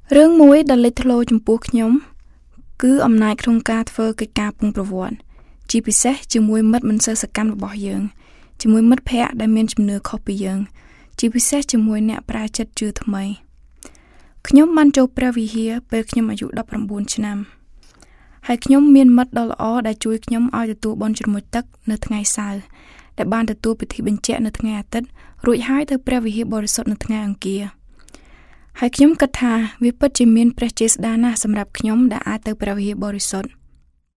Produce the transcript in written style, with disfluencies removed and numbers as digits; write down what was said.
រឿងមួយដែលលេចធ្លោចំពោះខ្ញុំគឺអំណាចក្នុងការធ្វើកិច្ចការពងប្រវត្តិជាពិសេសជាមួយមិត្តមិនសូវសកម្មរបស់យើងជាមួយមិត្តភ័ក្តិដែលមានជំនឿខុសពីយើងជាពិសេសជាមួយអ្នកប្រាជ្ញជឿថ្មីខ្ញុំបានចូលព្រះវិហារពេលខ្ញុំអាយុ19ឆ្នាំហើយខ្ញុំមានមិត្តដ៏ល្អដែលជួយខ្ញុំឲ្យទទួលបុណ្យជ្រមុជទឹកនៅថ្ងៃសៅរ៍ដែលបានទទួលពិធីបញ្ជាក់នៅថ្ងៃអាទិត្យរួចហើយទៅព្រះវិហារបរិសុទ្ធនៅថ្ងៃអង្គារហើយខ្ញុំគិតថាវាពិតជាមានព្រះចេស្តាណាស់សម្រាប់ខ្ញុំដែលអាចទៅព្រះវិហារបរិសុទ្ធ